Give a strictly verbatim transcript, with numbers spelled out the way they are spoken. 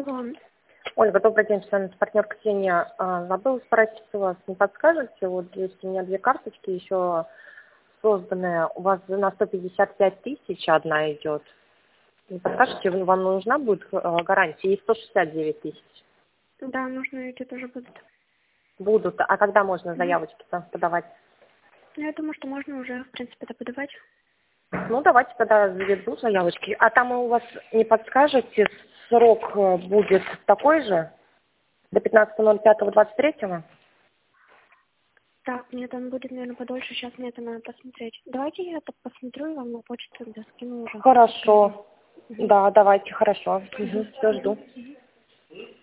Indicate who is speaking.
Speaker 1: Алло.
Speaker 2: Ольга, добрый день, с вами партнер Ксения. А, Забыла спросить у вас, не подскажете, вот есть у меня две карточки еще созданные, у вас на сто пятьдесят пять тысяч одна идет. Не подскажете, вам нужна будет э, гарантия, и сто шестьдесят девять тысяч
Speaker 1: Да, нужно, эти тоже будут.
Speaker 2: будут. А когда можно
Speaker 1: Мгм.
Speaker 2: заявочки-то подавать?
Speaker 1: Ну, я думаю, что можно уже, в принципе, это подавать.
Speaker 2: Ну, давайте тогда заведу заявочки. А там у вас не подскажете, срок э, будет такой же, до пятнадцатого ноль пятого двадцать третьего?
Speaker 1: Так, нет, он будет, наверное, подольше. Сейчас мне это надо посмотреть. Давайте я это посмотрю и вам на почту тогда скину уже.
Speaker 2: Хорошо.
Speaker 1: Мгм.
Speaker 2: Да, давайте, хорошо. Угу.
Speaker 1: Мгм.
Speaker 2: Все,
Speaker 1: Мгм.
Speaker 2: жду.
Speaker 1: Мгм.